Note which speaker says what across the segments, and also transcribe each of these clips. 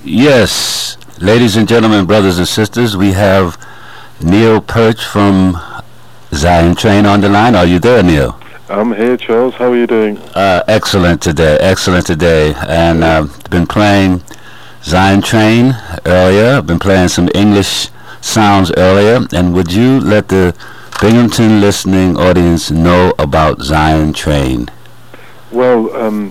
Speaker 1: Yes, ladies and gentlemen, brothers and sisters, we have Neil Perch from Zion Train on the line. Are you there, Neil?
Speaker 2: I'm here, Charles. How are you doing?
Speaker 1: Excellent today. And been playing Zion Train earlier. I've been playing some English sounds earlier. And would you let the Binghamton listening audience know about Zion Train?
Speaker 2: Well,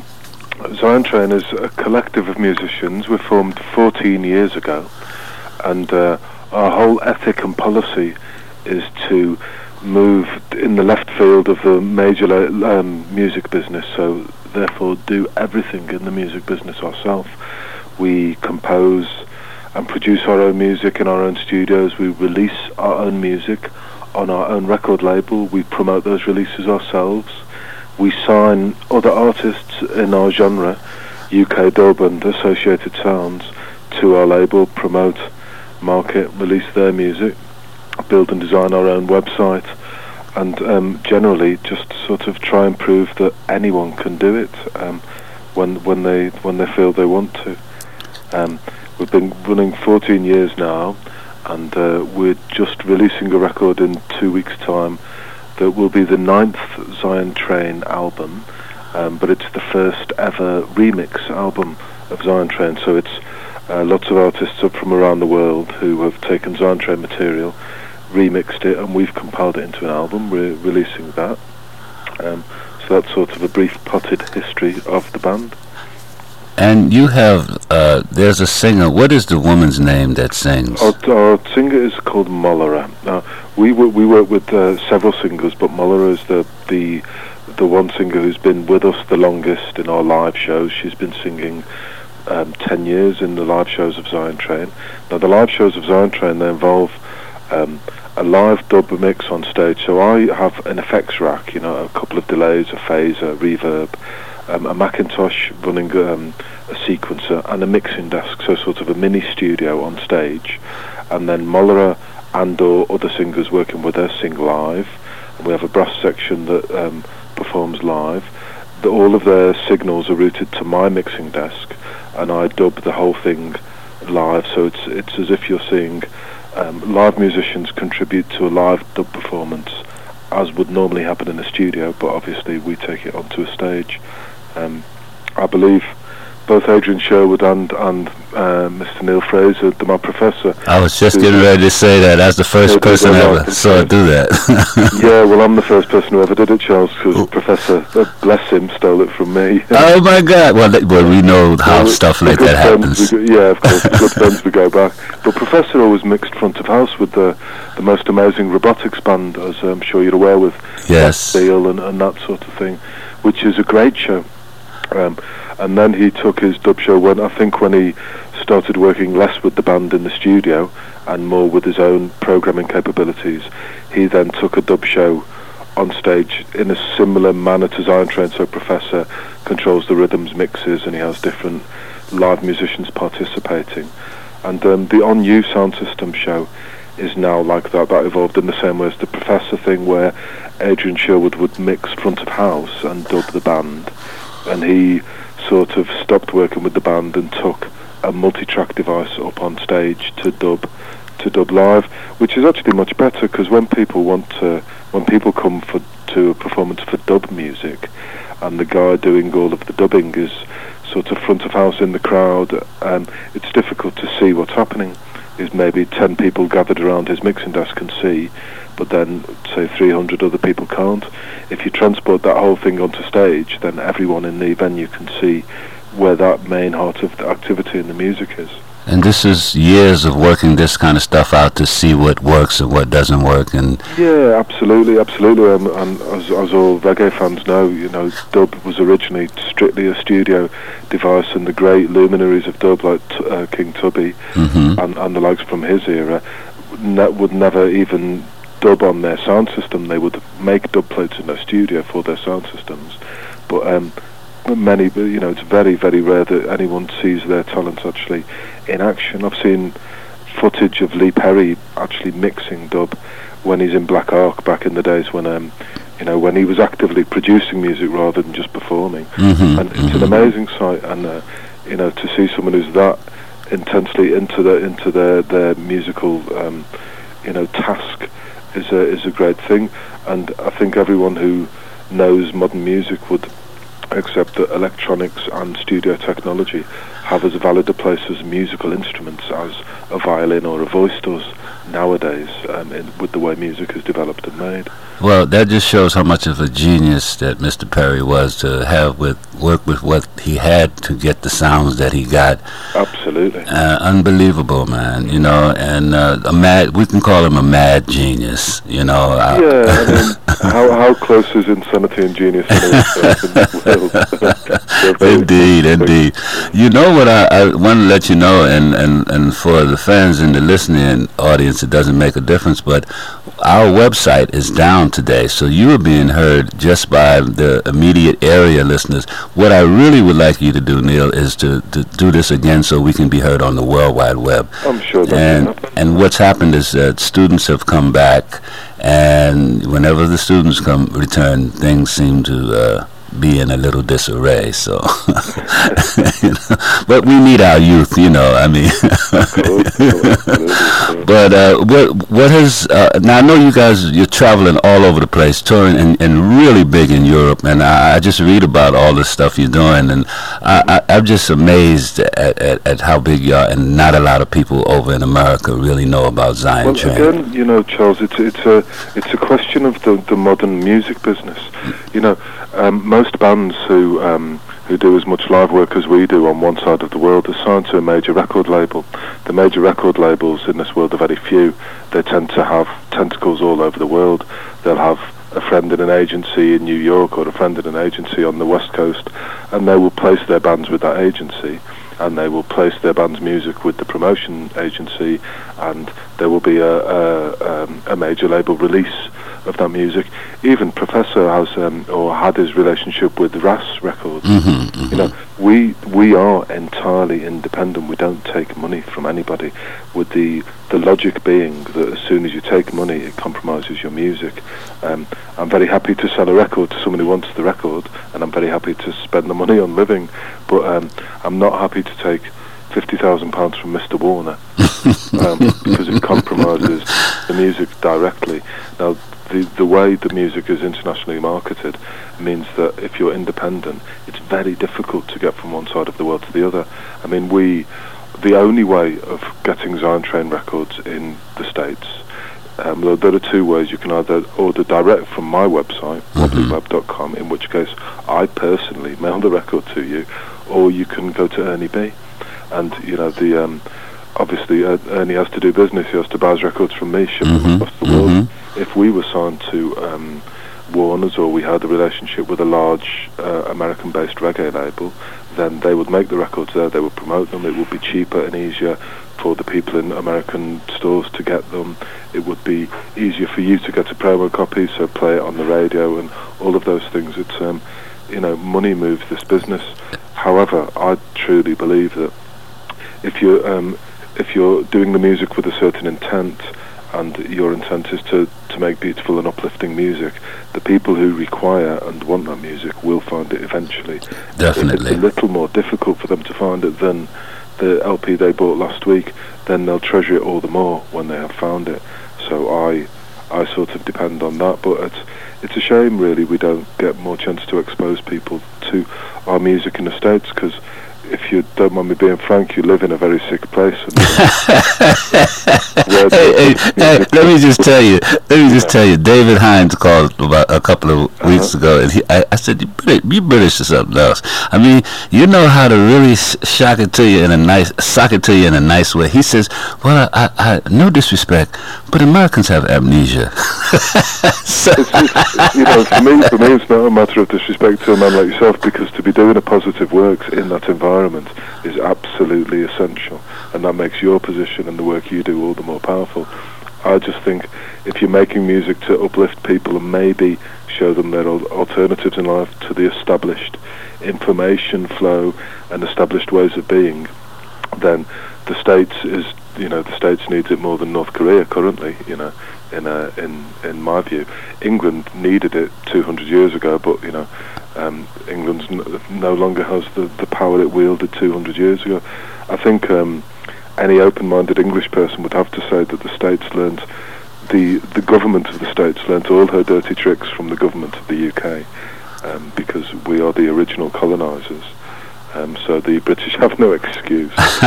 Speaker 2: Zion Train is a collective of musicians. We formed 14 years ago, and our whole ethic and policy is to move in the left field of the major music business, so therefore do everything in the music business ourselves. We compose and produce our own music in our own studios. We release our own music on our own record label. We promote those releases ourselves. We sign other artists in our genre, UK dub and associated sounds, to our label, promote, market, release their music, build and design our own website, and generally just sort of try and prove that anyone can do it when they feel they want to. We've been running 14 years now, and we're just releasing a record in 2 weeks' time that will be the 9th Zion Train album, but it's the first ever remix album of Zion Train, so it's lots of artists up from around the world who have taken Zion Train material, remixed it, and we've compiled it into an album. We're releasing that. So that's sort of a brief potted history of the band.
Speaker 1: And you have, there's a singer. What is the woman's name that sings?
Speaker 2: Our singer is called Molera. Now, we work with several singers, but Molera is the one singer who's been with us the longest in our live shows. She's been singing 10 years in the live shows of Zion Train. Now, the live shows of Zion Train, they involve a live dub mix on stage. So I have an effects rack, a couple of delays, a phaser, reverb, a Macintosh running a sequencer, and a mixing desk, so sort of a mini studio on stage. And then Molera and or other singers working with us sing live. And we have a brass section that performs live. All of their signals are routed to my mixing desk, and I dub the whole thing live. So it's as if you're seeing live musicians contribute to a live dub performance, as would normally happen in a studio, but obviously we take it onto a stage. I believe both Adrian Sherwood and Mr. Neil Fraser, my professor.
Speaker 1: I was just getting ready to say that. That's the first person I ever saw do that.
Speaker 2: Yeah, well, I'm the first person who ever did it, Charles, because Professor, bless him, stole it from me.
Speaker 1: Oh my God! Well, we know how stuff like that happens.
Speaker 2: Yeah, of course, good friends we go back. But Professor always mixed front of house with the most amazing robotics band, as I'm sure you're aware, with
Speaker 1: Yes,
Speaker 2: Steel and that sort of thing, which is a great show. And then he took his dub show when he started working less with the band in the studio and more with his own programming capabilities. He then took a dub show on stage in a similar manner to Zion Train. So Professor controls the rhythms, mixes, and he has different live musicians participating. And the On You sound system show is now like that. That evolved in the same way as the Professor thing, where Adrian Sherwood would mix front of house and dub the band, and he sort of stopped working with the band and took a multi-track device up on stage to dub live, which is actually much better, because when people come to a performance for dub music, and the guy doing all of the dubbing is sort of front of house in the crowd, it's difficult to see what's happening. Is maybe 10 people gathered around his mixing desk can see, but then say 300 other people can't. If you transport that whole thing onto stage, then everyone in the venue can see where that main heart of the activity in the music is.
Speaker 1: and this is years of working this kind of stuff out to see what works and what doesn't work. And
Speaker 2: yeah, absolutely. And as all reggae fans know, dub was originally strictly a studio device, and the great luminaries of dub like King Tubby and the likes from his era would never even dub on their sound system. They would make dub plates in their studio for their sound systems, but it's very, very rare that anyone sees their talents actually in action. I've seen footage of Lee Perry actually mixing dub when he's in Black Ark back in the days when when he was actively producing music rather than just performing. And it's an amazing sight, and to see someone who's that intensely into their musical task is a great thing. And I think everyone who knows modern music would accept that electronics and studio technology have as valid a place as musical instruments as a violin or a voice does nowadays, with the way music is developed and made.
Speaker 1: Well, that just shows how much of a genius that Mr. Perry was to work with what he had to get the sounds that he got.
Speaker 2: Absolutely.
Speaker 1: Unbelievable, man. And we can call him a mad genius.
Speaker 2: Yeah, I mean, how close is insanity and genius in the world?
Speaker 1: Indeed. You know what I want to let you know, and for the fans and the listening audience, it doesn't make a difference, but our website is down today, so you are being heard just by the immediate area listeners. What I really would like you to do, Neil, is to do this again so we can be heard on the World Wide Web.
Speaker 2: I'm sure that
Speaker 1: and what's happened is that students have come back, and whenever the students return, things seem to be in a little disarray. So, but we need our youth, I mean. But what has now? I know you guys, you're traveling all over the place, touring and really big in Europe, and I just read about all the stuff you're doing, and I'm just amazed at how big you are, and not a lot of people over in America really know about Zion Train.
Speaker 2: Again, Charles, it's a question of the modern music business. Most bands who do as much live work as we do on one side of the world are signed to a major record label. The major record labels in this world are very few. They tend to have tentacles all over the world. They'll have a friend in an agency in New York or a friend in an agency on the West Coast, and they will place their bands with that agency, and they will place their band's music with the promotion agency, and there will be a major label release of that music. Even Professor has or had his relationship with RAS Records. We are entirely independent. We don't take money from anybody, with the logic being that as soon as you take money, it compromises your music. I'm very happy to sell a record to someone who wants the record, and I'm very happy to spend the money on living, but I'm not happy to take £50,000 from Mr. Warner because it compromises the music directly. Now, the way the music is internationally marketed means that if you're independent, it's very difficult to get from one side of the world to the other. I mean, the only way of getting Zion Train records in the States, there are two ways. You can either order direct from my website, wobblyweb.com, in which case I personally mail the record to you, or you can go to Ernie B. And, obviously Ernie has to do business. He has to buy his records from me, ship them across the world. If we were signed to Warner's, or we had a relationship with a large American-based reggae label, then they would make the records there, they would promote them, it would be cheaper and easier for the people in American stores to get them. It would be easier for you to get a promo copy, so play it on the radio and all of those things. It's, money moves this business. However, I truly believe that if you're doing the music with a certain intent, and your intent is to make beautiful and uplifting music, the people who require and want that music will find it eventually.
Speaker 1: Definitely.
Speaker 2: If it's a little more difficult for them to find it than the LP they bought last week, then they'll treasure it all the more when they have found it. So I sort of depend on that, but it's a shame really we don't get more chance to expose people to our music in the States, because if you don't mind me being frank, you live in a very sick place.
Speaker 1: Hey, let me just tell you, David Hines called about a couple of weeks ago, and I said, you British or something else. I mean, you know how to really sock it to you in a nice way. He says, well, I no disrespect, but Americans have amnesia.
Speaker 2: For me, it's not a matter of disrespect to a man like yourself, because to be doing a positive works in that environment is absolutely essential, and that makes your position and the work you do all the more powerful. I just think if you're making music to uplift people and maybe show them their alternatives in life to the established information flow and established ways of being, then the States needs it more than North Korea currently, in my view. England needed it 200 years ago, but England no longer has the power it wielded 200 years ago. I think any open-minded English person would have to say that the States learned, the government of the States learnt all her dirty tricks from the government of the UK, because we are the original colonisers. So the British have no excuse.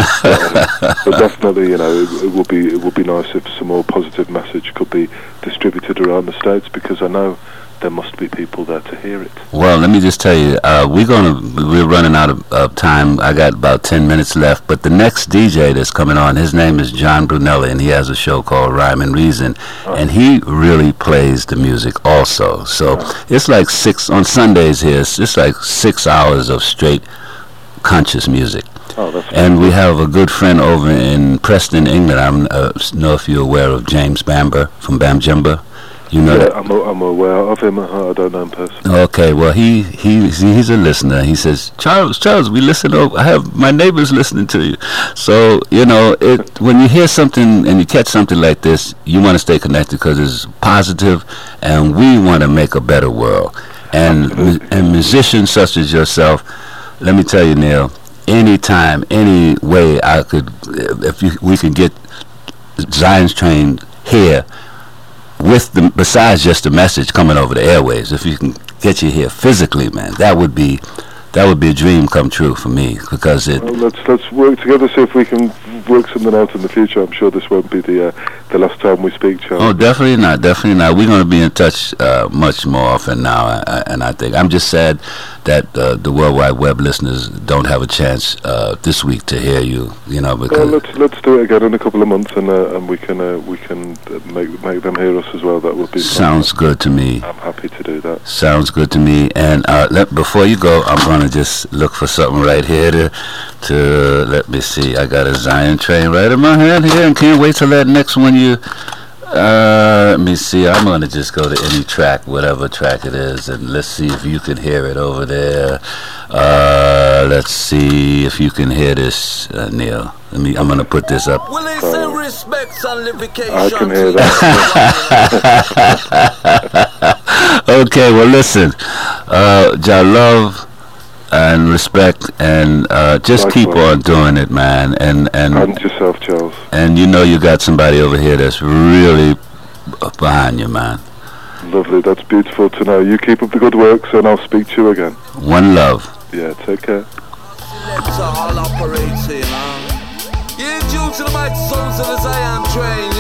Speaker 2: But definitely, you know, it would be nice if some more positive message could be distributed around the States, because I know there must be people there to hear it.
Speaker 1: Well, let me just tell you, we're running out of time. I got about 10 minutes left, but the next DJ that's coming on, his name is John Brunelli, and he has a show called Rhyme and Reason, and he really plays the music also. So it's like on Sundays here, it's like 6 hours of straight conscious music. And we have a good friend over in Preston, England. I don't know if you're aware of James Bamber from Bamjemba. You know that?
Speaker 2: I'm aware of him. I don't know him personally.
Speaker 1: Okay, well he's a listener. He says, Charles, we listen. I have my neighbors listening to you. So you know, when you hear something and you catch something like this, you want to stay connected because it's positive, and we want to make a better world. And musicians such as yourself, let me tell you, Neil. Anytime, any way I could, we could get Zion's Train here. Besides just the message coming over the airwaves, if you can get you here physically, man, that would be a dream come true for me, because
Speaker 2: let's work together, see if we can work something out in the future. I'm sure this won't be the last time we speak, Charles.
Speaker 1: Oh, definitely not. We're going to be in touch much more often now, and I think I'm just sad that the World Wide Web listeners don't have a chance this week to hear you. You know, because
Speaker 2: let's do it again in a couple of months, and we can make them hear us as well. That would be
Speaker 1: sounds good to me.
Speaker 2: I'm happy to do that.
Speaker 1: Sounds good to me. And before you go, I'm going to just look for something right here to let me see. I got a Zion Train right in my hand here, and can't wait till that next one. Let me see. I'm going to just go to any track, whatever track it is, and let's see if you can hear it over there. Let's see if you can hear this, Neil. I'm going to put this up.
Speaker 2: I can hear that.
Speaker 1: Okay, well, listen. Love and respect, and just keep on doing it, man. And
Speaker 2: yourself, Charles.
Speaker 1: And you know you got somebody over here that's really behind you, man.
Speaker 2: Lovely, that's beautiful to know. You keep up the good works, and I'll speak to you again.
Speaker 1: One love.
Speaker 2: Yeah, take care.
Speaker 3: All operating, huh? Yeah, due to the mighty souls of the Zion Train.